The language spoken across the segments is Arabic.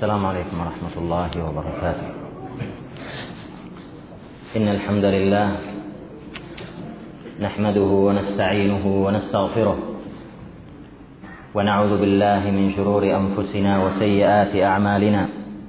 السلام عليكم ورحمة الله وبركاته. إن الحمد لله نحمده ونستعينه ونستغفره، ونعوذ بالله من شرور أنفسنا وسيئات أعمالنا.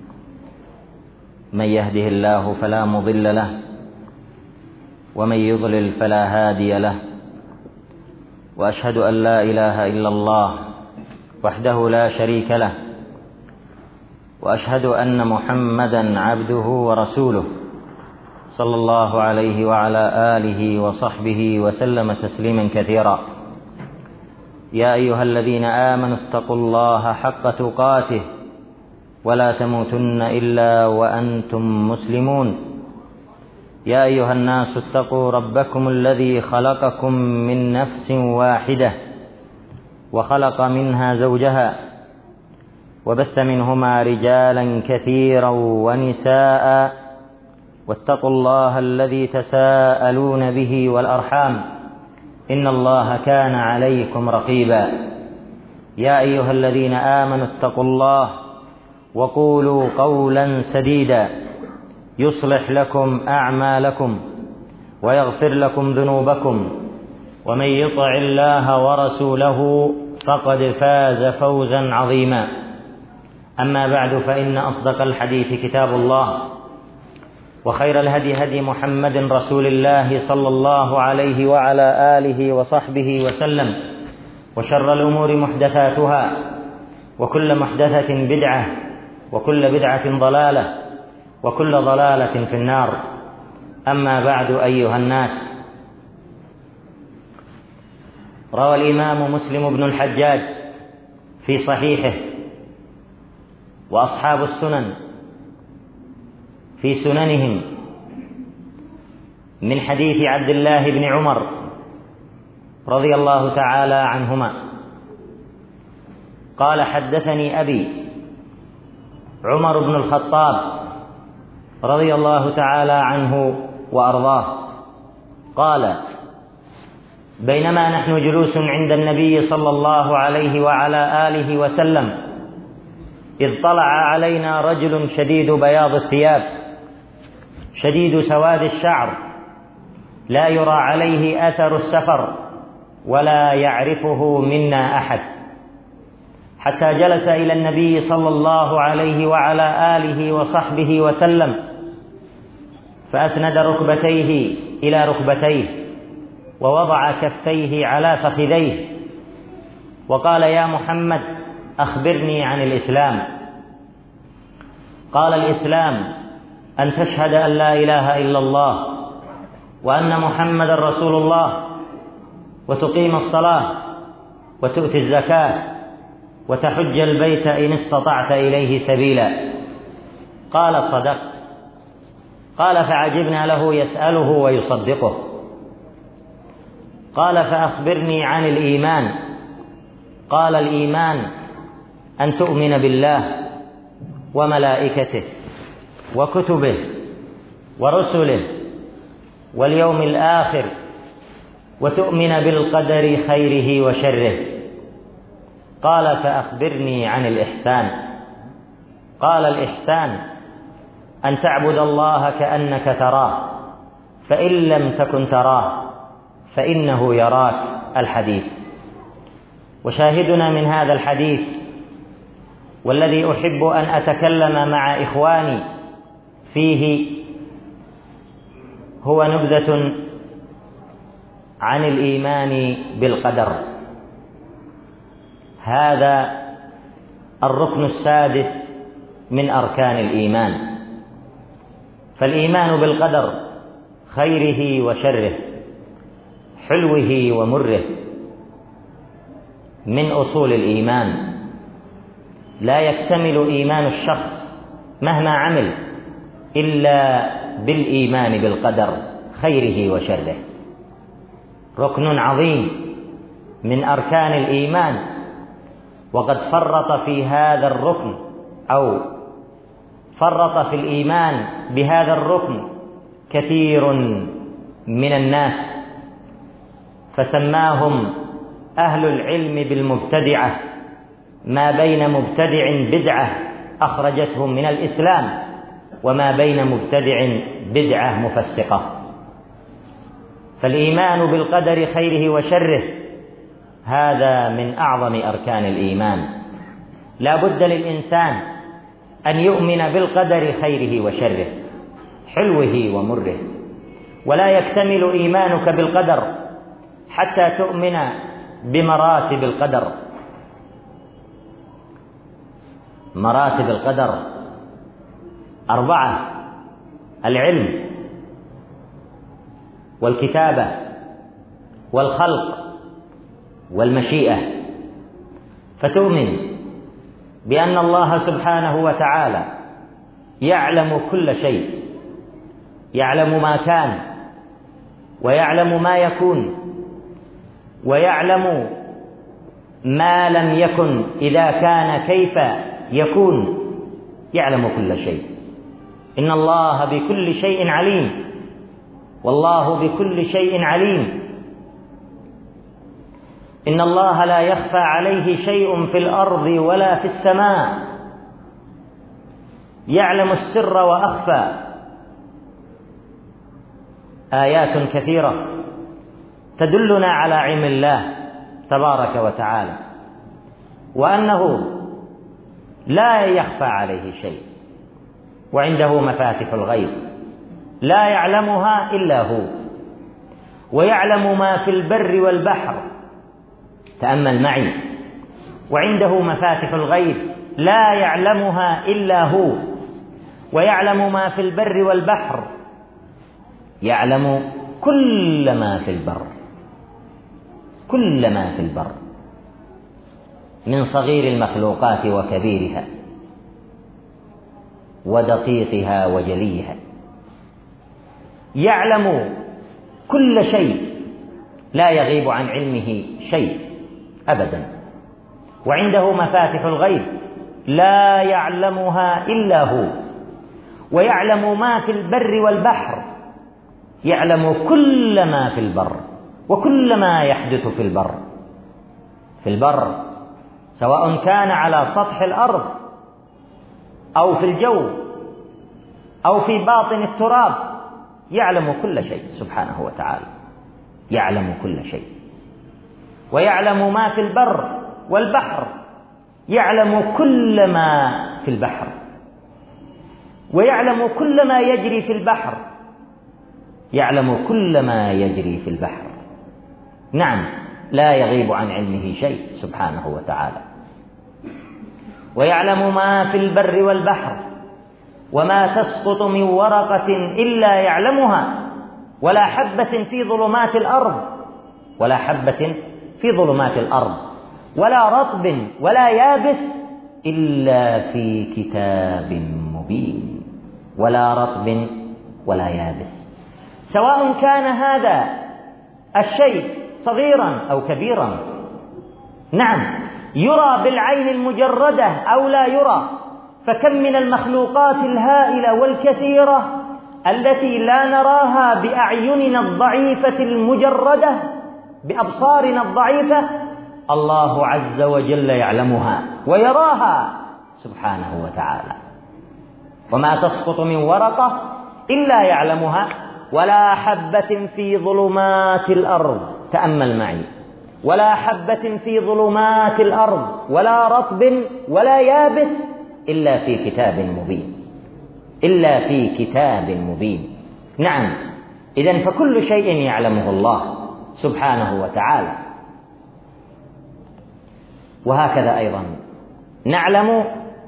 من يهده الله فلا مضل له، ومن يضلل فلا هادي له. وأشهد أن لا إله إلا الله وحده لا شريك له، وأشهد أن محمدا عبده ورسوله صلى الله عليه وعلى آله وصحبه وسلم تسليما كثيرا. يا أيها الذين آمنوا اتقوا الله حق تقاته ولا تموتن إلا وأنتم مسلمون. يا أيها الناس اتقوا ربكم الذي خلقكم من نفس واحدة وخلق منها زوجها، وبث منهما رجالا كثيرا ونساء، واتقوا الله الذي تساءلون به والأرحام، إن الله كان عليكم رقيبا. يا أيها الذين آمنوا اتقوا الله وقولوا قولا سديدا يصلح لكم أعمالكم ويغفر لكم ذنوبكم، ومن يطع الله ورسوله فقد فاز فوزا عظيما. أما بعد، فإن أصدق الحديث كتاب الله، وخير الهدي هدي محمد رسول الله صلى الله عليه وعلى آله وصحبه وسلم، وشر الأمور محدثاتها، وكل محدثة بدعة، وكل بدعة ضلالة، وكل ضلالة في النار. أما بعد أيها الناس، روى الإمام مسلم بن الحجاج في صحيحه، وأصحاب السنن في سننهم، من حديث عبد الله بن عمر رضي الله تعالى عنهما قال: حدثني أبي عمر بن الخطاب رضي الله تعالى عنه وأرضاه قال: بينما نحن جلوس عند النبي صلى الله عليه وعلى آله وسلم، إذ طلع علينا رجل شديد بياض الثياب شديد سواد الشعر، لا يرى عليه أثر السفر ولا يعرفه منا أحد، حتى جلس إلى النبي صلى الله عليه وعلى آله وصحبه وسلم، فأسند ركبتيه إلى ركبتيه، ووضع كفيه على فخذيه، وقال: يا محمد، أخبرني عن الإسلام. قال: الإسلام أن تشهد أن لا إله إلا الله وأن محمد رسول الله، وتقيم الصلاة، وتؤتي الزكاة، وتحج البيت إن استطعت إليه سبيلا. قال: صدقت. قال: فعجبنا له يسأله ويصدقه. قال: فأخبرني عن الإيمان. قال: الإيمان أن تؤمن بالله وملائكته وكتبه ورسله واليوم الآخر، وتؤمن بالقدر خيره وشره. قال: فأخبرني عن الإحسان. قال: الإحسان أن تعبد الله كأنك تراه، فإن لم تكن تراه فإنه يراك. الحديث. وشاهدنا من هذا الحديث، والذي أحب أن أتكلم مع إخواني فيه، هو نبذة عن الإيمان بالقدر. هذا الركن السادس من أركان الإيمان. فالإيمان بالقدر خيره وشره، حلوه ومره، من أصول الإيمان. لا يكتمل إيمان الشخص مهما عمل إلا بالإيمان بالقدر خيره وشره. ركن عظيم من أركان الإيمان، وقد فرط في هذا الركن، أو فرط في الإيمان بهذا الركن كثير من الناس، فسماهم أهل العلم بالمبتدعة، ما بين مبتدع بدعة أخرجتهم من الإسلام، وما بين مبتدع بدعة مفسقة. فالإيمان بالقدر خيره وشره هذا من أعظم أركان الإيمان. لا بد للإنسان أن يؤمن بالقدر خيره وشره، حلوه ومره. ولا يكتمل إيمانك بالقدر حتى تؤمن بمراتب القدر. مراتب القدر 4: العلم والكتابة والخلق والمشيئة. فتؤمن بأن الله سبحانه وتعالى يعلم كل شيء، يعلم ما كان ويعلم ما يكون ويعلم ما لم يكن إذا كان كيف يكون، يعلم كل شيء. إن الله بكل شيء عليم، والله بكل شيء عليم. إن الله لا يخفى عليه شيء في الأرض ولا في السماء، يعلم السر وأخفى. آيات كثيرة تدلنا على علم الله تبارك وتعالى، وأنه لا يخفى عليه شيء، وعنده مفاتح الغيب لا يعلمها إلا هو، ويعلم ما في البر والبحر. تأمل معي: وعنده مفاتح الغيب لا يعلمها إلا هو، ويعلم ما في البر والبحر، يعلم كل ما في البر، كل ما في البر من صغير المخلوقات وكبيرها ودقيقها وجليها. يعلم كل شيء، لا يغيب عن علمه شيء أبدا. وعنده مفاتح الغيب لا يعلمها إلا هو، ويعلم ما في البر والبحر، يعلم كل ما في البر وكل ما يحدث في البر. في البر سواء كان على سطح الأرض أو في الجو أو في باطن التراب، يعلم كل شيء سبحانه وتعالى، يعلم كل شيء. ويعلم ما في البر والبحر، يعلم كل ما في البحر، ويعلم كل ما يجري في البحر، يعلم كل ما يجري في البحر. نعم، لا يغيب عن علمه شيء سبحانه وتعالى. ويعلم ما في البر والبحر، وما تسقط من ورقة إلا يعلمها، ولا حبة في ظلمات الأرض، ولا حبة في ظلمات الأرض، ولا رطب ولا يابس إلا في كتاب مبين. ولا رطب ولا يابس، سواء كان هذا الشيء صغيرا أو كبيرا. نعم، يرى بالعين المجردة أو لا يرى. فكم من المخلوقات الهائلة والكثيرة التي لا نراها بأعيننا الضعيفة المجردة، بأبصارنا الضعيفة، الله عز وجل يعلمها ويراها سبحانه وتعالى. وما تسقط من ورقة إلا يعلمها، ولا حبة في ظلمات الأرض. تأمل معي: ولا حبة في ظلمات الأرض، ولا رطب ولا يابس إلا في كتاب مبين، إلا في كتاب مبين. نعم، إذن فكل شيء يعلمه الله سبحانه وتعالى. وهكذا أيضا نعلم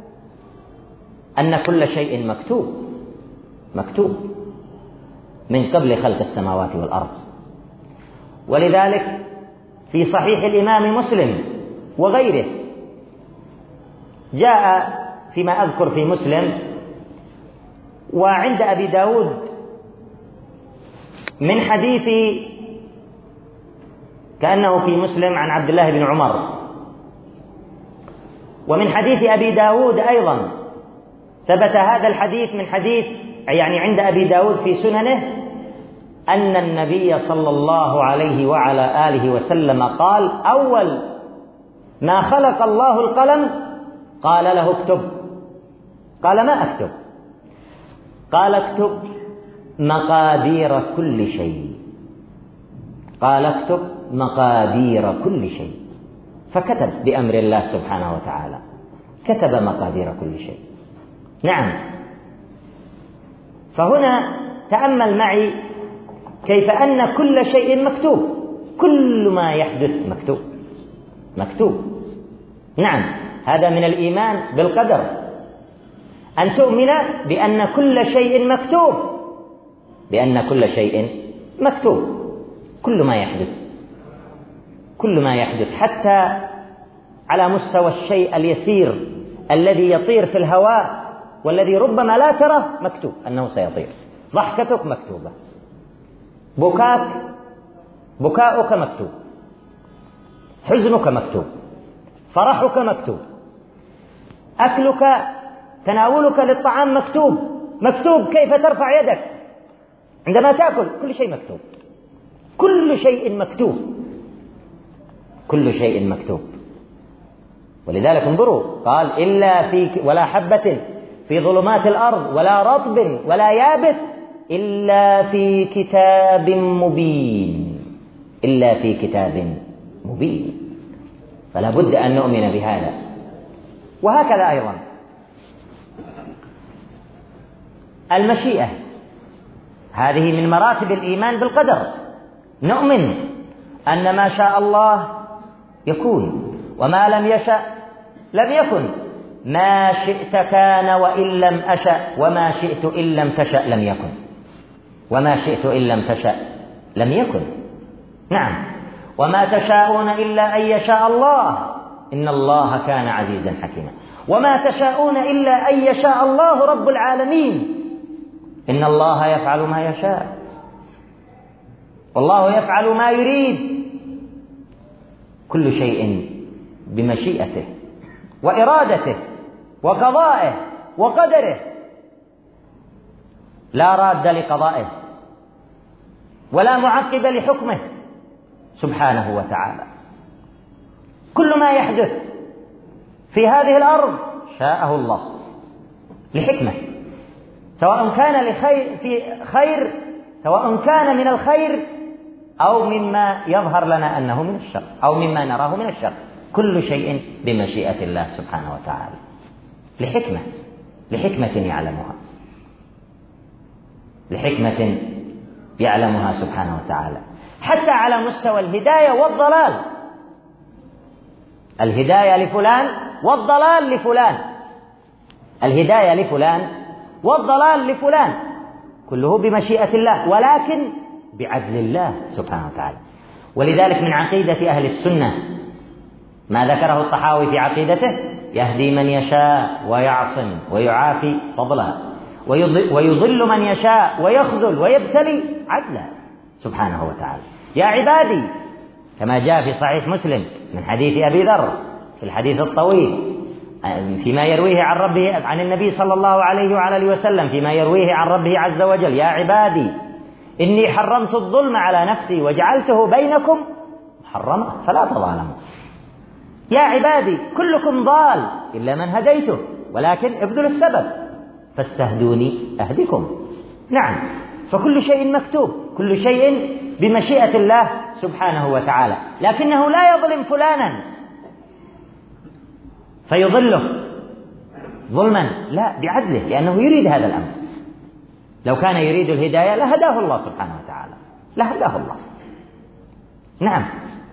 أن كل شيء مكتوب من قبل خلق السماوات والأرض. ولذلك في صحيح الإمام مسلم وغيره جاء فيما أذكر في مسلم وعند أبي داود من حديث، كأنه في مسلم عن عبد الله بن عمر، ومن حديث أبي داود أيضا ثبت هذا الحديث من حديث عند أبي داود في سننه أن النبي صلى الله عليه وعلى آله وسلم قال: أول ما خلق الله القلم قال له اكتب. قال: ما أكتب؟ قال: اكتب مقادير كل شيء. قال: اكتب مقادير كل شيء. فكتب بأمر الله سبحانه وتعالى، كتب مقادير كل شيء. نعم. فهنا تأمل معي كيف أن كل شيء مكتوب، كل ما يحدث مكتوب، مكتوب. نعم، هذا من الإيمان بالقدر، أن تؤمن بأن كل شيء مكتوب، بأن كل شيء مكتوب، كل ما يحدث، كل ما يحدث، حتى على مستوى الشيء اليسير الذي يطير في الهواء والذي ربما لا ترى، مكتوب أنه سيطير. ضحكتك مكتوبة، بكاؤك مكتوب، حزنك مكتوب، فرحك مكتوب، أكلك، تناولك للطعام مكتوب، مكتوب كيف ترفع يدك عندما تأكل، كل شيء مكتوب، كل شيء مكتوب، كل شيء مكتوب. ولذلك انظروا، قال: إلا ولا حبة في ظلمات الأرض ولا رطب ولا يابس إلا في كتاب مبين، إلا في كتاب مبين. فلا بد أن نؤمن بهذا. وهكذا أيضا المشيئة، هذه من مراتب الإيمان بالقدر. نؤمن أن ما شاء الله يكون، وما لم يشأ لم يكن. ما شئت كان وإن لم أشأ، وما شئت إن لم تشأ لم يكن، وما شئت إن لم تشأ لم يكن. نعم. وما تشاءون إلا أن يشاء الله، إن الله كان عزيزا حكيما. وما تشاءون إلا أن يشاء الله رب العالمين، إن الله يفعل ما يشاء، والله يفعل ما يريد. كل شيء بمشيئته وإرادته وقضائه وقدره، لا راد لقضائه ولا معقب لحكمه سبحانه وتعالى. كل ما يحدث في هذه الأرض شاءه الله لحكمة، سواء كان في خير، سواء كان من الخير أو مما يظهر لنا أنه من الشر، أو مما نراه من الشر. كل شيء بمشيئة الله سبحانه وتعالى لحكمة، لحكمة يعلمها، لحكمة يعلمها سبحانه وتعالى. حتى على مستوى الهداية والضلال، الهداية لفلان والضلال لفلان، الهداية لفلان والضلال لفلان، كله بمشيئة الله، ولكن بعدل الله سبحانه وتعالى. ولذلك من عقيدة أهل السنة ما ذكره الطحاوي في عقيدته: يهدي من يشاء ويعصم ويعافي فضلا، ويضل من يشاء ويخذل ويبتلي عدلا سبحانه وتعالى. يا عبادي، كما جاء في صحيح مسلم من حديث أبي ذر في الحديث الطويل فيما يرويه عن ربه، عن النبي صلى الله عليه وعلى آله وسلم فيما يرويه عن ربه عز وجل: يا عبادي إني حرمت الظلم على نفسي وجعلته بينكم محرما فلا تظالموا. يا عبادي كلكم ضال إلا من هديته، ولكن ابذلوا السبب فاستهدوني أهدكم. نعم. فكل شيء مكتوب، كل شيء بمشيئة الله سبحانه وتعالى، لكنه لا يظلم فلانا فيضله ظلما، لا، بعدله، لأنه يريد هذا الأمر. لو كان يريد الهداية لهداه الله سبحانه وتعالى، لهداه الله. نعم.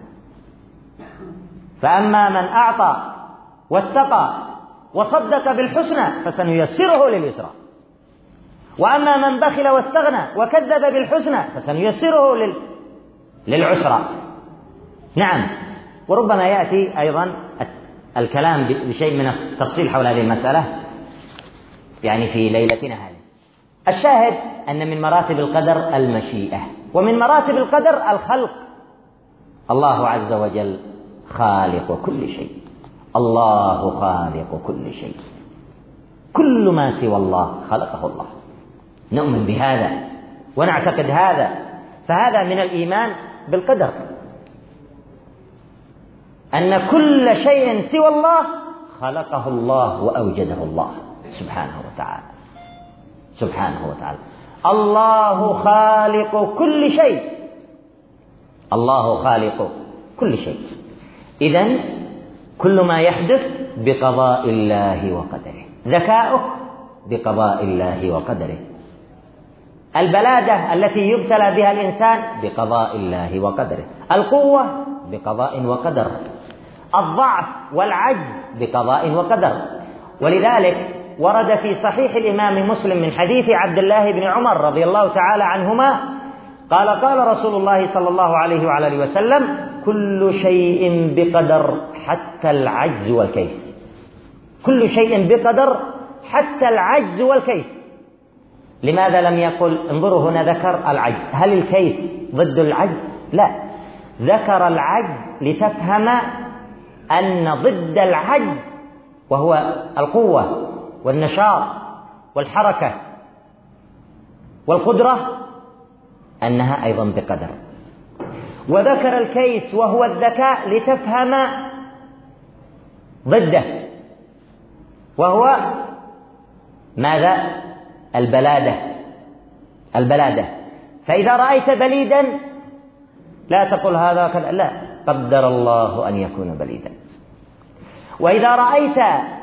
فأما من أعطى واتقى وصدق بالحسنى فسنيسره لليسرى، وأما من بخل واستغنى وكذب بالحسنى فسنيسره للعسرى. نعم. وربما يأتي أيضا الكلام بشيء من التفصيل حول هذه المسألة يعني في ليلتنا هذه. الشاهد أن من مراتب القدر المشيئة، ومن مراتب القدر الخلق. الله عز وجل خالق كل شيء، الله خالق كل شيء، كل ما سوى الله خلقه الله. نؤمن بهذا ونعتقد هذا، فهذا من الإيمان بالقدر، أن كل شيء سوى الله خلقه الله وأوجده الله سبحانه وتعالى. سبحانه وتعالى. الله خالق كل شيء. الله خالق كل شيء. إذن كل ما يحدث بقضاء الله وقدره. ذكاؤك بقضاء الله وقدره. البلادة التي يبتلى بها الإنسان بقضاء الله وقدره. القوة بقضاء وقدر. الضعف والعجز بقضاء وقدر. ولذلك ورد في صحيح الإمام مسلم من حديث عبد الله بن عمر رضي الله تعالى عنهما قال قال رسول الله صلى الله عليه وعلى آله وسلم: كل شيء بقدر حتى العجز والكيس. كل شيء بقدر حتى العجز والكيس. لماذا لم يقل؟ انظروا هنا ذكر العجز. هل الكيس ضد العجز؟ لا، ذكر العجز لتفهم أن ضد العجز وهو القوة والنشاط والحركة والقدرة أنها أيضا بقدر. وذكر الكيس وهو الذكاء لتفهم ضده وهو ماذا؟ البلادة. فإذا رأيت بليدا لا تقل هذا كذا، لا، قدر الله أن يكون بليدا. وإذا رأيت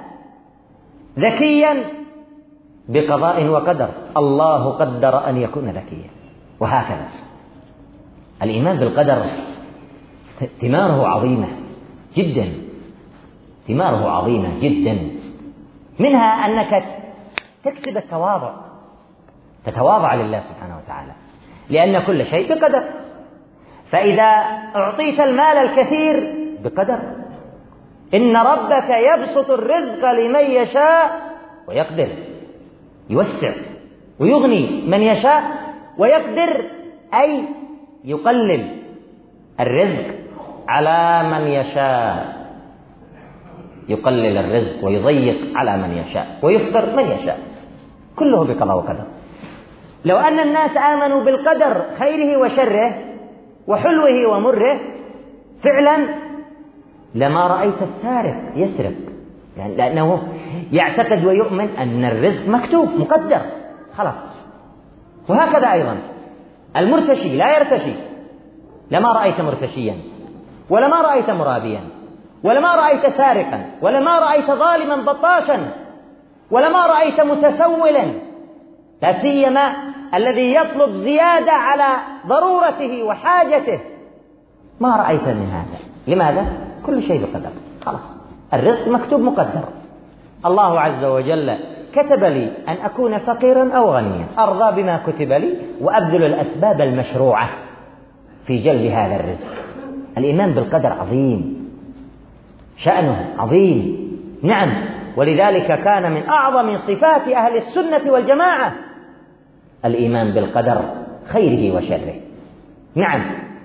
ذكيا بقضاء وقدر، الله قدر أن يكون ذكيا. وهكذا الإيمان بالقدر ثماره عظيمة جدا، ثماره عظيمة جدا. منها أنك تكسب التواضع، تتواضع لله سبحانه وتعالى، لأن كل شيء بقدر. فإذا أعطيت المال الكثير بقدر. إن ربك يبسط الرزق لمن يشاء ويقدر، يوسع ويغني من يشاء ويقدر، أي يقلل الرزق على من يشاء، يقلل الرزق ويضيق على من يشاء ويفطر من يشاء، كله بقضاء وقدر. لو أن الناس آمنوا بالقدر خيره وشره وحلوه ومره فعلا لما رأيت السارق يسرق، لأنه يعتقد ويؤمن أن الرزق مكتوب مقدر خلاص. وهكذا أيضا المرتشي لا يرتشي، لما رأيت مرتشيا ولما رأيت مرابيا ولما رأيت سارقا ولما رأيت ظالما بطاشا ولما رأيت متسولا، لا سيما الذي يطلب زيادة على ضرورته وحاجته، ما رأيت من هذا. لماذا؟ كل شيء بقدر خلاص، الرزق مكتوب مقدر. الله عز وجل كتب لي أن أكون فقيرا أو غنيا، أرضى بما كتب لي وأبذل الأسباب المشروعة في جلب هذا الرزق. الإيمان بالقدر عظيم، شأنه عظيم، نعم. ولذلك كان من أعظم صفات أهل السنة والجماعة الإيمان بالقدر خيره وشره، نعم.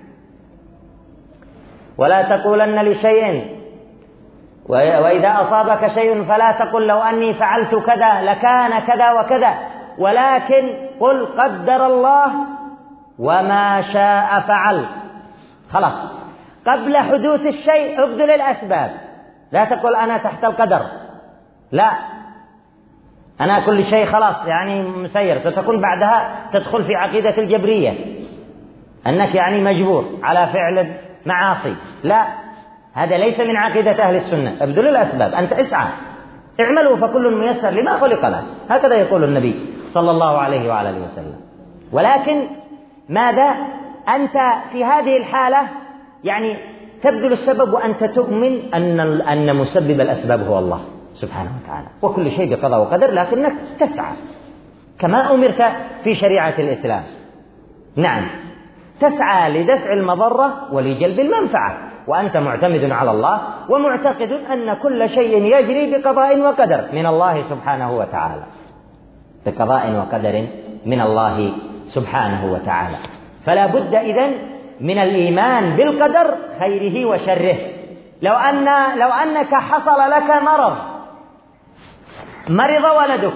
ولا تقولن لشيء، وإذا أصابك شيء فلا تقل لو أني فعلت كذا لكان كذا وكذا، ولكن قل قدر الله وما شاء فعل. خلاص، قبل حدوث الشيء ابذل الأسباب. لا تقل أنا تحت القدر، لا، أنا كل شيء خلاص يعني مسير، فتكون بعدها تدخل في عقيدة الجبرية أنك يعني مجبور على فعل معاصي. لا، هذا ليس من عقيدة أهل السنة. ابذل الأسباب، أنت اسعى، اعملوا فكل ميسر لما خلق له، هكذا يقول النبي صلى الله عليه وعلى آله وسلم. ولكن ماذا؟ أنت في هذه الحالة يعني تبذل السبب وأنت تؤمن أن مسبب الأسباب هو الله سبحانه وتعالى، وكل شيء بقضاء وقدر، لكنك تسعى كما أمرت في شريعة الإسلام، نعم، تسعى لدفع المضرة ولجلب المنفعة، وأنت معتمد على الله ومعتقد أن كل شيء يجري بقضاء وقدر من الله سبحانه وتعالى، بقضاء وقدر من الله سبحانه وتعالى. فلا بد إذن من الإيمان بالقدر خيره وشره. لو أنك حصل لك مرض ولدك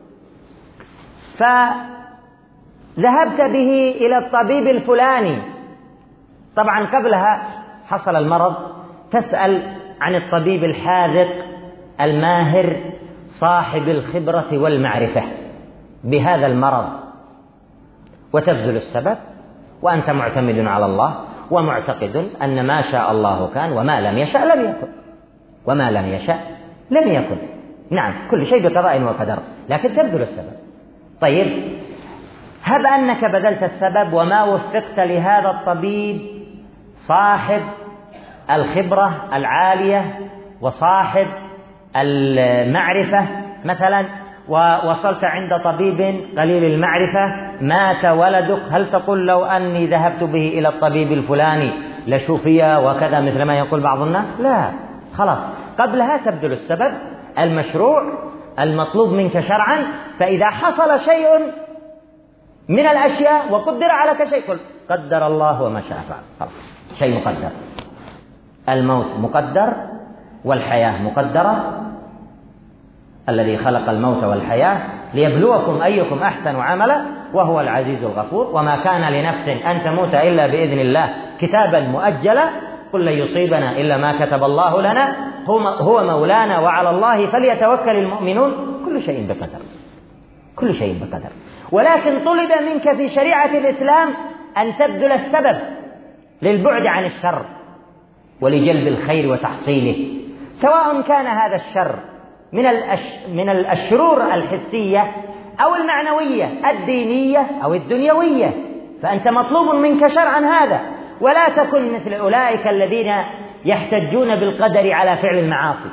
فذهبت به إلى الطبيب الفلاني، طبعا قبلها حصل المرض تسأل عن الطبيب الحاذق الماهر صاحب الخبرة والمعرفة بهذا المرض وتبذل السبب، وأنت معتمد على الله ومعتقد أن ما شاء الله كان وما لم يشأ لم يكن، وما لم يشأ لم يكن. نعم، كل شيء بقضاء وقدر، لكن تبذل السبب. طيب، هب أنك بذلت السبب وما وفقت لهذا الطبيب صاحب الخبرة العالية وصاحب المعرفة مثلا، ووصلت عند طبيب قليل المعرفة، مات ولدك، هل تقول لو أني ذهبت به إلى الطبيب الفلاني لشفي وكذا مثل ما يقول بعض الناس؟ لا، خلاص، قبلها تبذل السبب المشروع المطلوب منك شرعا. فإذا حصل شيء من الأشياء وقدر عليك شيء، قل قدر الله وما شاء فعل، خلاص، شيء مقدر. الموت مقدر والحياة مقدرة، الذي خلق الموت والحياة ليبلوكم أيكم أحسن عملا وهو العزيز الغفور. وما كان لنفس أن تموت إلا بإذن الله كتابا مؤجلا، قل لن يصيبنا إلا ما كتب الله لنا هو مولانا وعلى الله فليتوكل المؤمنون. كل شيء بقدر، كل شيء بقدر. ولكن طلب منك في شريعة الإسلام أن تبذل السبب للبعد عن الشر ولجلب الخير وتحصيله، سواء كان هذا الشر من الشرور الحسية أو المعنوية الدينية أو الدنيوية، فأنت مطلوب منك شرعا هذا. ولا تكن مثل أولئك الذين يحتجون بالقدر على فعل المعاصي.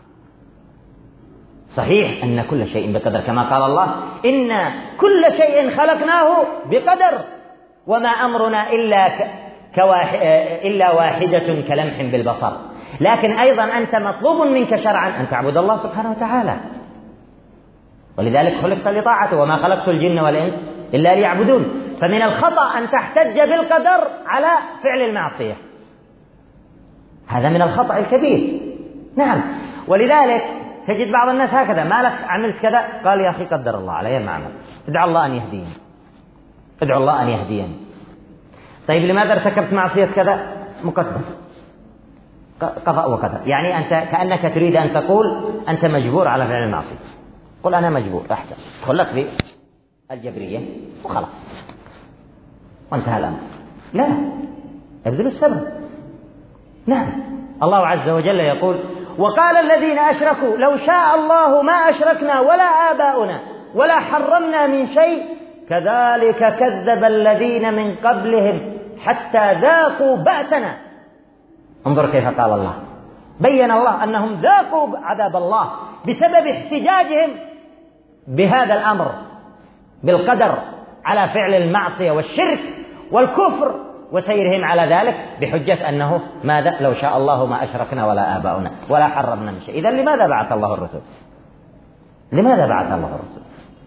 صحيح أن كل شيء بقدر، كما قال الله إن كل شيء خلقناه بقدر وما أمرنا إلا واحدة كلمح بالبصر. لكن أيضا أنت مطلوب منك شرعا أن تعبد الله سبحانه وتعالى، ولذلك خلقت لطاعته، وما خلقت الجن والإنس إلا ليعبدون. فمن الخطأ أن تحتج بالقدر على فعل المعصية، هذا من الخطأ الكبير. نعم، ولذلك تجد بعض الناس هكذا، ما لك عملت كذا، قال يا أخي قدر الله علي ما عمل، ادعو الله أن يهديني، ادعو الله أن يهديني. طيب لماذا ارتكبت معصية كذا؟ مقدر، قضاء وقدر. يعني أنت كأنك تريد أن تقول أنت مجبور على فعل المعصية، قل أنا مجبور، أحسن، خلق في الجبرية وخلاص وانتهى الأمر. لا، ابذل السبب. نعم، الله عز وجل يقول وقال الذين أشركوا لو شاء الله ما أشركنا ولا آباؤنا ولا حرمنا من شيء كذلك كذب الذين من قبلهم حتى ذاقوا بأسنا. انظر كيف قال الله، بين الله أنهم ذاقوا عذاب الله بسبب احتجاجهم بهذا الأمر بالقدر على فعل المعصية والشرك والكفر، وسيرهم على ذلك بحجة أنه ماذا؟ لو شاء الله ما أشركنا ولا آباؤنا ولا حرمنا من شيء. إذن لماذا بعث الله الرسل؟ لماذا بعث الله الرسل؟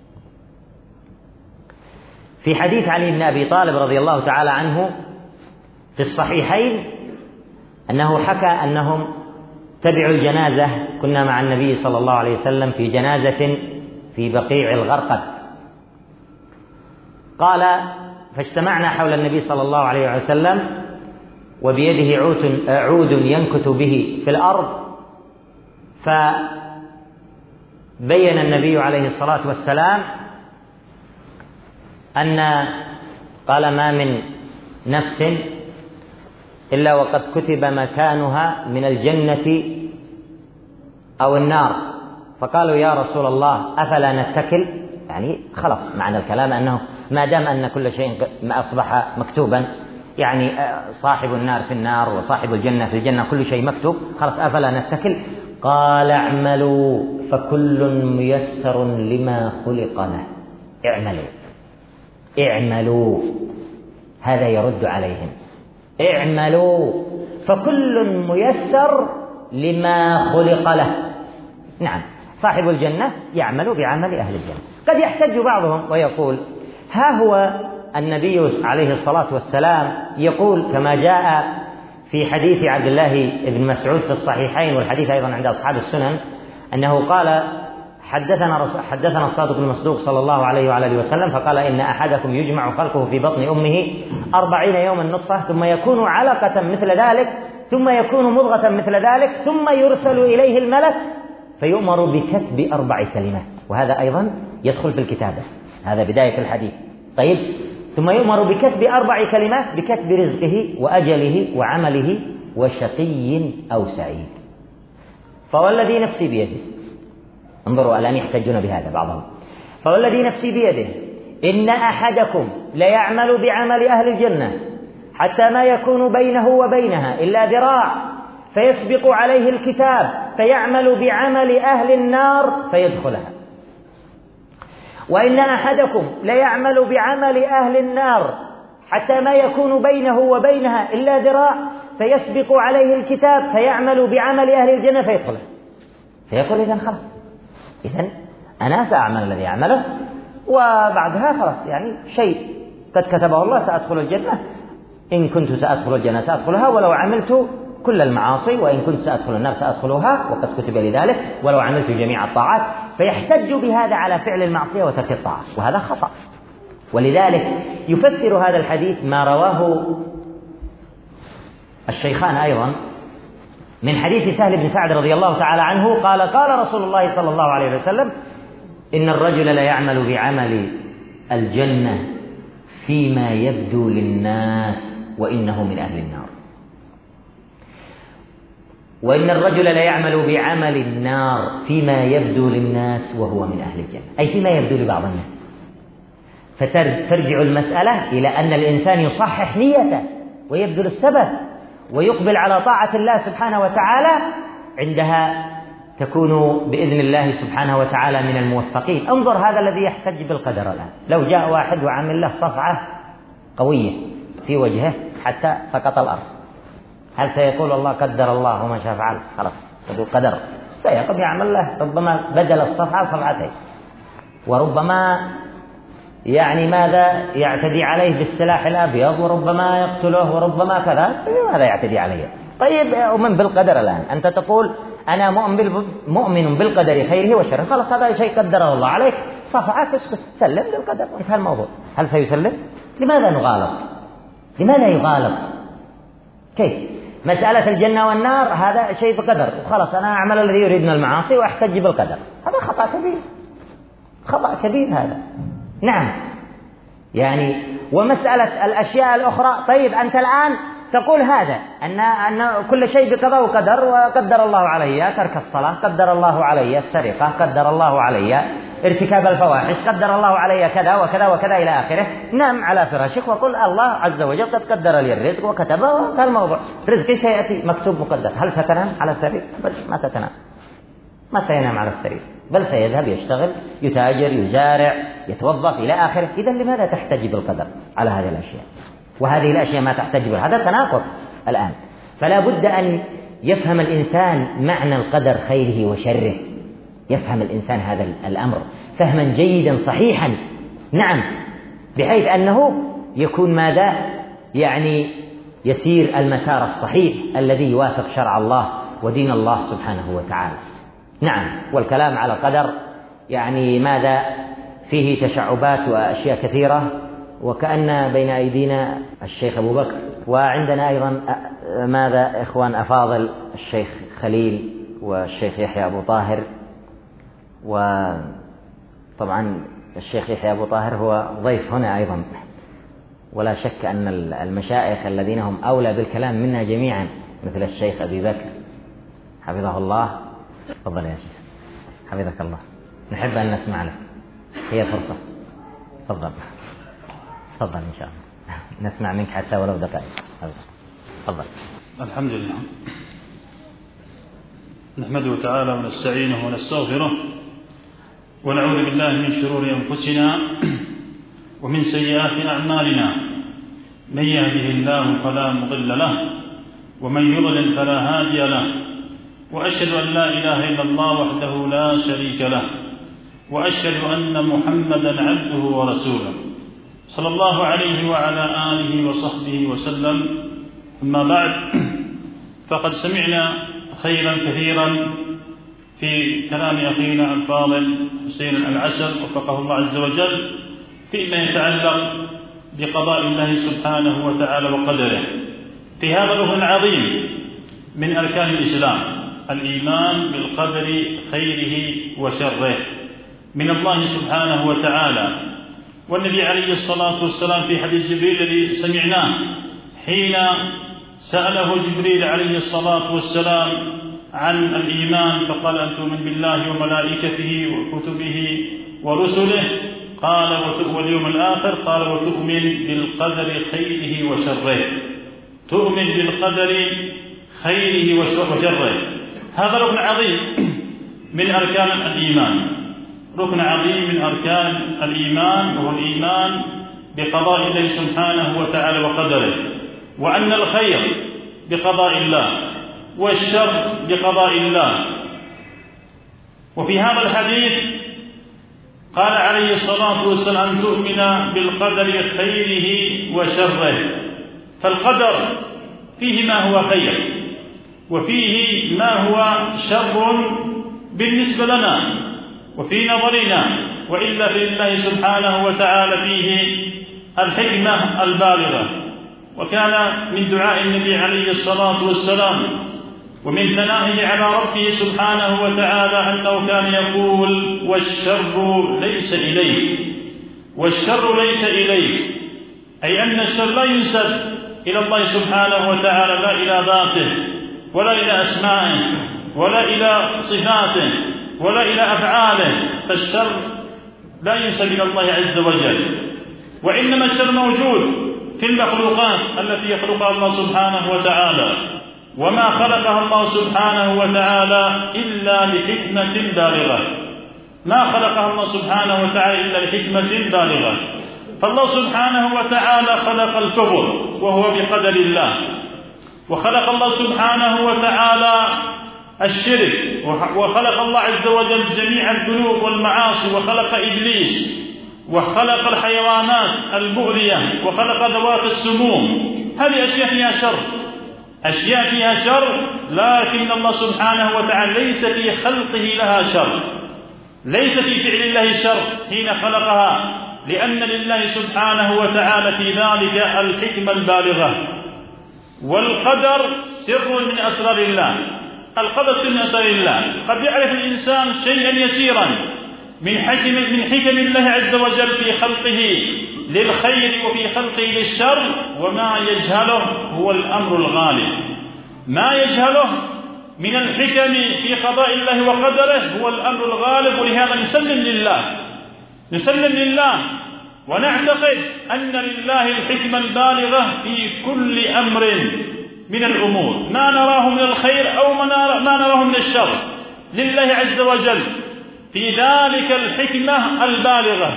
في حديث علي بن أبي طالب رضي الله تعالى عنه في الصحيحين أنه حكى أنهم تبعوا الجنازة، كنا مع النبي صلى الله عليه وسلم في جنازة في بقيع الغرقد، قال فاجتمعنا حول النبي صلى الله عليه وسلم وبيده عود ينكت به في الأرض، فبين النبي عليه الصلاة والسلام أن قال ما من نفس إلا وقد كتب مكانها من الجنة أو النار. فقالوا يا رسول الله أفلا نتكل؟ يعني خلاص معنى الكلام أنه ما دام أن كل شيء ما أصبح مكتوبا، يعني صاحب النار في النار وصاحب الجنة في الجنة، كل شيء مكتوب، خلاص أفلا نتكل؟ قال اعملوا فكل ميسر لما خلق له. اعملوا، اعملوا، هذا يرد عليهم، اعملوا فكل ميسر لما خلق له. نعم، صاحب الجنة يعمل بعمل أهل الجنة. قد يحتج بعضهم ويقول ها هو النبي عليه الصلاة والسلام يقول كما جاء في حديث عبد الله بن مسعود في الصحيحين، والحديث أيضا عند أصحاب السنن، أنه قال حدثنا الصادق المصدوق صلى الله عليه وعلى آله وسلم فقال إن أحدكم يجمع خلقه في بطن أمه 40 يوما نطفة ثم يكون علقة مثل ذلك ثم يكون مضغة مثل ذلك ثم يرسل إليه الملك فيؤمر بكتب 4 كلمات، وهذا أيضا يدخل في الكتابة، هذا بداية الحديث. طيب، ثم يؤمر بكتب 4 كلمات، بكتب رزقه وأجله وعمله وشقي أو سعيد. فوالذي نفسي بيده، انظروا الآن يحتجون بهذا بعضهم، فوالذي نفسي بيده إن أحدكم ليعمل بعمل أهل الجنة حتى ما يكون بينه وبينها إلا ذراع فيسبق عليه الكتاب فيعمل بعمل أهل النار فيدخلها، وإن أحدكم ليعمل بعمل أهل النار حتى ما يكون بينه وبينها إلا ذراع فيسبق عليه الكتاب فيعمل بعمل أهل الجنة فيدخلها. فيقول إذن خلاص، إذن أنا سأعمل الذي أعمله، وبعدها خلاص يعني شيء قد كتبه الله، سأدخل الجنة، إن كنت سأدخل الجنة سأدخلها ولو عملت كل المعاصي، وإن كنت سأدخل النار سأدخلها وقد كتب لذلك ولو عملت جميع الطاعات. فيحتج بهذا على فعل المعصية وترك الطاعة، وهذا خطأ. ولذلك يفسر هذا الحديث ما رواه الشيخان أيضا من حديث سهل بن سعد رضي الله تعالى عنه قال: قال رسول الله صلى الله عليه وسلم: إن الرجل ليعمل بعمل الجنة فيما يبدو للناس وإنه من أهل النار، وإن الرجل ليعمل بعمل النار فيما يبدو للناس وهو من أهل الجنة، أي فيما يبدو لبعض الناس. فترجع المسألة إلى أن الإنسان يصحح نيته ويبذل السبب ويقبل على طاعة الله سبحانه وتعالى، عندها تكون بإذن الله سبحانه وتعالى من الموفقين. انظر هذا الذي يحتج بالقدر الآن، لو جاء واحد وعمل له صفعة قوية في وجهه حتى سقط الأرض، هل سيقول الله قدر الله وما شاء فعل؟ خلاص يقول قدر. سيقوم يعمل له ربما بدل الصفعة صفعتين، وربما يعني ماذا يعتدي عليه بالسلاح الأبيض، وربما يقتله، وربما كذا. ماذا يعتدي عليه؟ طيب أؤمن بالقدر الآن، أنت تقول أنا مؤمن بالقدر خيره وشره، خلاص هذا شيء قدره الله عليك، صفعة تسكت، سلم للقدر، انتهى الموضوع. هل سيسلم؟ لماذا نغالط؟ لماذا يغالط؟ كيف؟ مسألة الجنة والنار هذا شيء بقدر، وخلاص أنا أعمل الذي يريد من المعاصي وأحتج بالقدر، هذا خطأ كبير، خطأ كبير هذا. نعم، يعني ومسألة الأشياء الأخرى، طيب أنت الآن تقول هذا أن كل شيء بقضاء وقدر، وقدر الله علي ترك الصلاة، قدر الله علي السرقة، قدر الله علي ارتكاب الفواحش، قدر الله علي كذا وكذا وكذا إلى آخره. نام على فراشك وقل الله عز وجل قد قدر لي الرزق وكتبه، وهذا الموضوع، رزقي سيأتي مكتوب مقدر. هل ستنام على السرير؟ بل ما ستنام، ما سينام على السرير، بل سيذهب يشتغل، يتاجر، يزارع، يتوظف إلى آخره. إذن لماذا تحتج بالقدر على هذه الأشياء؟ وهذه الأشياء ما تحتج بها، هذا تناقض الآن. فلا بد أن يفهم الإنسان معنى القدر خيره وشره، يفهم الإنسان هذا الأمر فهما جيدا صحيحا، نعم، بحيث أنه يكون ماذا يعني يسير المسار الصحيح الذي يوافق شرع الله ودين الله سبحانه وتعالى. نعم، والكلام على القدر يعني ماذا فيه تشعبات وأشياء كثيرة، وكأن بين أيدينا الشيخ أبو بكر، وعندنا أيضا ماذا إخوان أفاضل الشيخ خليل والشيخ يحيى أبو طاهر. وطبعا الشيخ يحيى أبو طاهر هو ضيف هنا أيضا، ولا شك أن المشايخ الذين هم أولى بالكلام منا جميعا مثل الشيخ أبي بكر حفظه الله. تفضل يا شيخ، حفظك الله، نحب أن نسمع لك، هي فرصة. تفضل تفضل إن شاء الله نسمع منك حتى ولو دقائق. تفضل. الحمد لله، نحمده تعالى ونستعينه ونستغفره، ونعوذ بالله من شرور أنفسنا ومن سيئات أعمالنا، من يهده الله فلا مضل له ومن يضلل فلا هادي له، وأشهد أن لا إله إلا الله وحده لا شريك له، وأشهد أن محمدا عبده ورسوله صلى الله عليه وعلى آله وصحبه وسلم. أما بعد، فقد سمعنا خيرا كثيرا في كلام أخينا الفاضل حسين العسل وفقه الله عز وجل فيما يتعلق بقضاء الله سبحانه وتعالى وقدره في هذا الركن العظيم من أركان الإسلام، الإيمان بالقدر خيره وشره من الله سبحانه وتعالى. والنبي عليه الصلاة والسلام في حديث جبريل الذي سمعناه حين سأله جبريل عليه الصلاة والسلام عن الإيمان فقال أن تؤمن بالله وملائكته وكتبه ورسله، قال واليوم الآخر، قال وتؤمن بالقدر خيره وشره. تؤمن بالقدر خيره وشره، هذا ركن عظيم من أركان الإيمان، ركن عظيم من أركان الإيمان، وهو الإيمان بقضاء الله سبحانه وتعالى وقدره، وأن الخير بقضاء الله والشر بقضاء الله. وفي هذا الحديث قال عليه الصلاة والسلام أن تؤمن بالقدر خيره وشره، فالقدر فيه ما هو خير وفيه ما هو شر بالنسبة لنا وفي نظرنا، وإلا في الله سبحانه وتعالى فيه الحكمة البالغة. وكان من دعاء النبي عليه الصلاة والسلام ومن ثنائه على ربه سبحانه وتعالى أنه كان يقول والشر ليس إليك، والشر ليس إليك، أي أن الشر لا ينسب إلى الله سبحانه وتعالى، لا إلى ذاته ولا إلى أسمائه ولا إلى صفاته ولا إلى أفعاله، فالشر لا ينسب إلى الله عز وجل، وإنما الشر موجود في المخلوقات التي يخلقها الله سبحانه وتعالى، وما خلقها الله سبحانه وتعالى إلا لحكمة بالغة، ما خلقها الله سبحانه وتعالى إلا لحكمة بالغة. فالله سبحانه وتعالى خلق الكفر وهو بقدر الله، وخلق الله سبحانه وتعالى الشرك، وخلق الله عز وجل جميع الذنوب والمعاصي، وخلق إبليس، وخلق الحيوانات المؤذية، وخلق ذوات السموم. هذه أشياء فيها شر، أشياء فيها شر، لكن الله سبحانه وتعالى ليس في خلقه لها شر، ليس في فعل الله شر حين خلقها، لأن لله سبحانه وتعالى في ذلك الحكمة البالغة. والقدر سر من أسرار الله، القدر سر من أسرار الله. قد يعرف الإنسان شيئا يسيرا من حكم الله عز وجل في خلقه للخير وفي خلقه للشر، وما يجهله هو الأمر الغالب، ما يجهله من الحكم في قضاء الله وقدره هو الأمر الغالب. ولهذا نسلم لله ونعتقد أن لله الحكمة البالغة في كل أمر من الأمور، ما نراه من الخير أو ما نراه من الشر، لله عز وجل في ذلك الحكمة البالغة.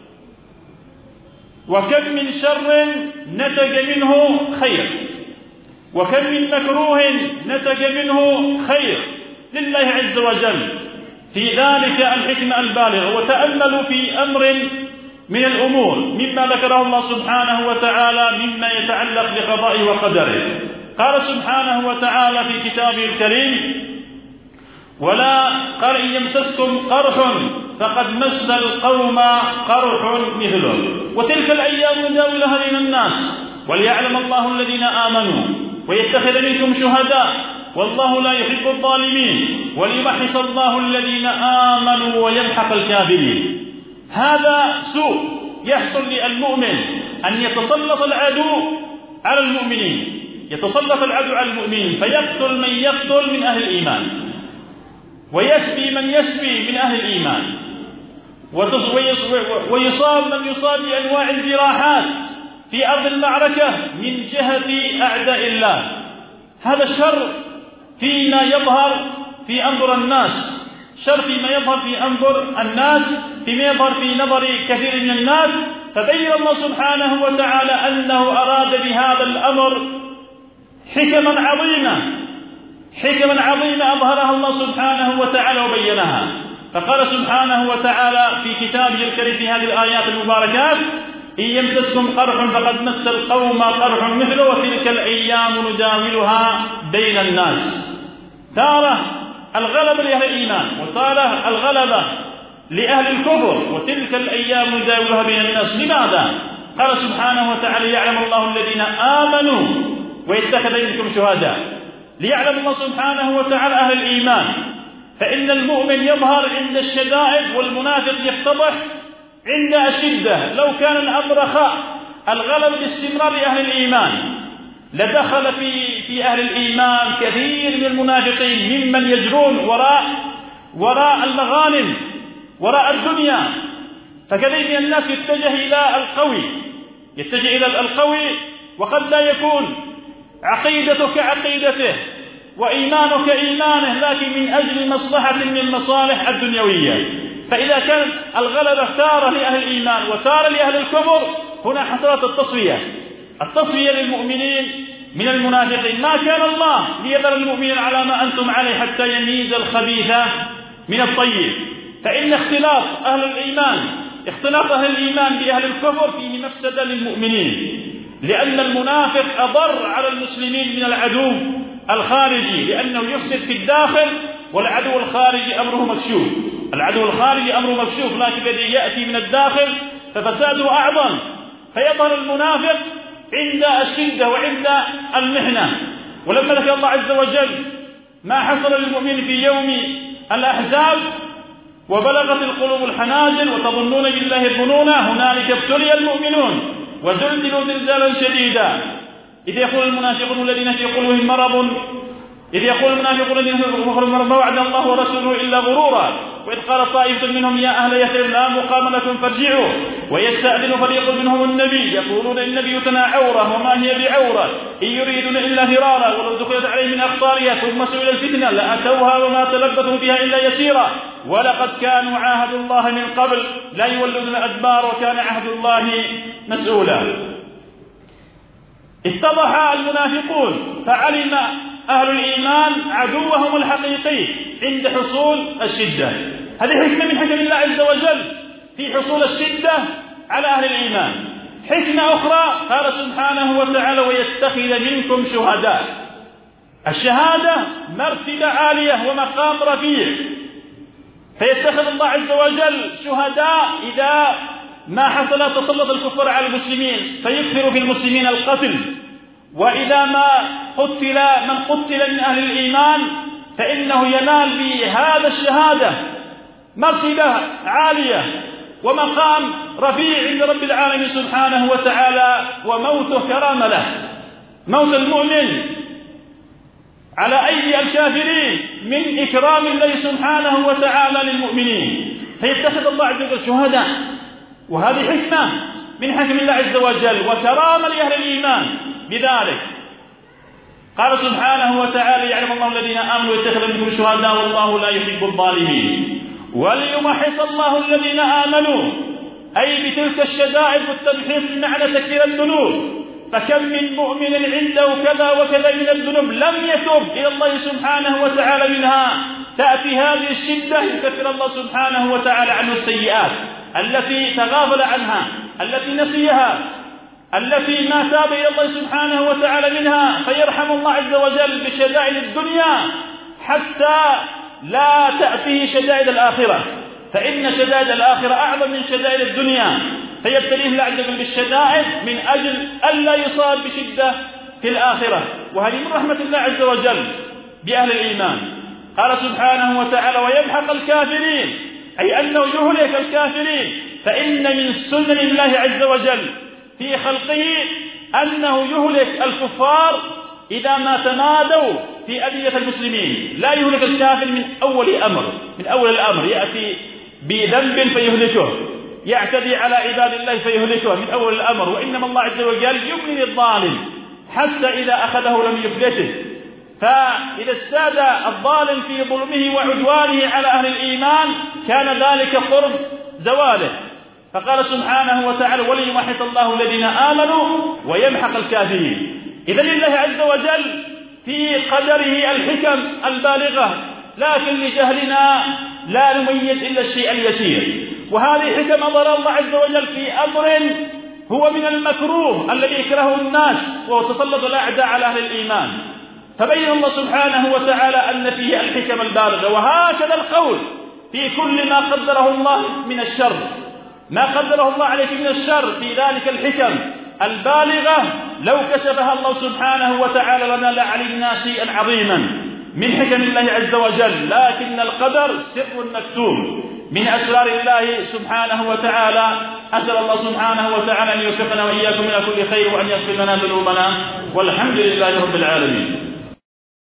وكم من شر نتج منه خير، وكم من مكروه نتج منه خير، لله عز وجل في ذلك الحكمة البالغة. وتأملوا في أمر من الأمور مما ذكره الله سبحانه وتعالى مما يتعلق بقضائه وقدره. قال سبحانه وتعالى في كتابه الكريم: ولا قال إن يمسسكم قرح فقد مس القوم قرح مثله وتلك الأيام نداولها بين الناس وليعلم الله الذين آمنوا ويتخذ منكم شهداء والله لا يحب الظالمين وليمحص الله الذين آمنوا ويمحق الكافرين. هذا سوء يحصل للمؤمن أن يتسلط العدو على المؤمنين، يتسلط العدو على المؤمنين فيقتل من يقتل من أهل الإيمان ويسبي من يسبي من أهل الإيمان ويصاب من يصاب بأنواع الجراحات في أرض المعركة من جهة أعداء الله. هذا الشر فيما يظهر في أنظر الناس، شر فيما يظهر في أنظر الناس، فيما يظهر في نظر كثير من الناس. فبين الله سبحانه وتعالى أنه أراد بهذا الأمر حكما عظيمة أظهرها الله سبحانه وتعالى وبينها. فقال سبحانه وتعالى في كتابه الكريم في هذه الآيات المباركات: إن يمسسكم قرح فقد مس القوم قرح مثله وتلك الأيام نداولها بين الناس. تارة الغلبة لأهل الإيمان وتارة الغلبة لأهل الكفر، وتلك الأيام نداولها بين الناس. لماذا؟ قال سبحانه وتعالى: يعلم الله الذين آمنوا ويتخذ منكم شهداء. ليعلم الله سبحانه وتعالى أهل الإيمان، فإن المؤمن يظهر عند الشدائد والمنافق يفتضح عند الشدة. لو كان الأمر رخاء الغلب باستمرار أهل الإيمان لدخل في أهل الإيمان كثير من المنافقين ممن يجرون وراء المغانم، وراء الدنيا. فكثير من الناس يتجه إلى القوي وقد لا يكون عقيدته كعقيدته وإيمانه كإيمانه، لكن من أجل مصلحة من المصالح الدنيوية. فإذا كان الغلبة تارة لأهل الإيمان وتارة لأهل الكفر، هنا حصلت التصفية للمؤمنين من المنافقين. ما كان الله ليذر المؤمنين على ما أنتم عليه حتى يميز الخبيث من الطيب، فإن اختلاط أهل الإيمان بأهل الكفر فيه مفسدة للمؤمنين، لأن المنافق أضر على المسلمين من العدو الخارجي، لأنه يفسد في الداخل، والعدو الخارجي أمره مكشوف، لكن الذي يأتي من الداخل ففساده أعظم. فيظهر المنافق عند الشدة وعند المحنة. ولما ذكر الله عز وجل ما حصل للمؤمن في يوم الأحزاب وبلغت القلوب الحناجر وتظنون بالله الظنون هنالك ابتلي المؤمنون وزلزلوا زلزالا شديدا إذ يقول المنافقون الذين في قلوبهم مرض ما وعد الله ورسوله إلا غرورا وإذ قال طائفة منهم يا أهل يثرب لا مقام لكم فارجعوا ويستأذن فريق منهم النبي يقولون إن بيوتنا عورة وما هي بعورة إن يريدون إلا فرارا ولو دخلت عليهم من أقطارها ثم سئل الفتنة لأتوها وما تلبثوا بها إلا يسيرا ولقد كانوا عاهدوا الله من قبل لا يولون الأدبار وكان عهد الله مسؤولا. اتضح المنافقون فعلم أهل الإيمان عدوهم الحقيقي عند حصول الشدة. هذه حكمة من حكم الله عز وجل في حصول الشدة على أهل الإيمان. حكمة أخرى قال سبحانه وتعالى ويتخذ منكم شهداء. الشهادة مرتبة عالية ومقام رفيع، فيتخذ الله عز وجل شهداء إذا ما حصل تسلط الكفار على المسلمين فيكثر في المسلمين القتل، وإذا ما قتل من قتل من أهل الإيمان فإنه ينال بهذا الشهادة مرتبة عالية ومقام رفيع عند رب العالمين سبحانه وتعالى، وموته كرامة له. موت المؤمن على أيدي الكافرين من إكرام الله سبحانه وتعالى للمؤمنين، فيتخذ الله عز وجل شهداء، وهذه حكمة من حكم الله عز وجل وكرامة لأهل الإيمان بذلك. قال سبحانه وتعالى يعلم الله الذين آمنوا ويتخذ منكم شهداء والله لا يحب الظالمين وليمحص الله الذين آمنوا، أي بتلك الشدائد والتمحيص بمعنى تكفير الذنوب. فكم من مؤمن عنده كذا وكذا من الذنوب لم يتب إلى الله سبحانه وتعالى منها، تأتي هذه الشدة يكفر الله سبحانه وتعالى عنه السيئات التي تغافل عنها، التي نسيها، التي ما تاب إلى الله سبحانه وتعالى منها، فيرحم الله عز وجل بشدائد الدنيا حتى لا تأتيه شدائد الآخرة، فإن شدائد الآخرة أعظم من شدائد الدنيا، فيبتليه الله عز وجل بالشدائد من أجل ألا يصاب بشدة في الآخرة. وهذه من رحمة الله عز وجل بأهل الإيمان. قال سبحانه وتعالى ويمحق الكافرين، أي أنه يهلك الكافرين، فإن من سنن الله عز وجل في خلقه أنه يهلك الكفار إذا ما تمادوا في أذية المسلمين. لا يهلك الكافر من أول الأمر يأتي بذنب فيهلكه، يعتدي على عباد الله فيهلكه من أول الأمر، وإنما الله عز وجل يملي الظالم حتى إذا أخذه لم يفلته. فإذا استاد الظالم في ظلمه وعدوانه على أهل الإيمان كان ذلك قرب زواله. فقال سبحانه وتعالى وليمحص الله الذين آمنوا ويمحق الكافرين. إذن لله عز وجل في قدره الحكم البالغة، لكن لجهلنا لا نميز إلا الشيء اليسير. وهذه حكم أضر الله عز وجل في أمر هو من المكروه الذي يكرهه الناس وهو تسلط الأعداء على أهل الإيمان، فبين الله سبحانه وتعالى أن فيه الحكم البالغة. وهكذا القول في كل ما قدره الله من الشر، ما قدره الله عليك من الشر في ذلك الحكم البالغة لو كشفها الله سبحانه وتعالى لنا لعلمنا شيئا عظيما من حكم الله عز وجل، لكن القدر سر مكتوم من أسرار الله سبحانه وتعالى. أسأل الله سبحانه وتعالى أن يوفقنا وإياكم إلى كل خير وأن يغفر لنا ذنوبنا، والحمد لله رب العالمين.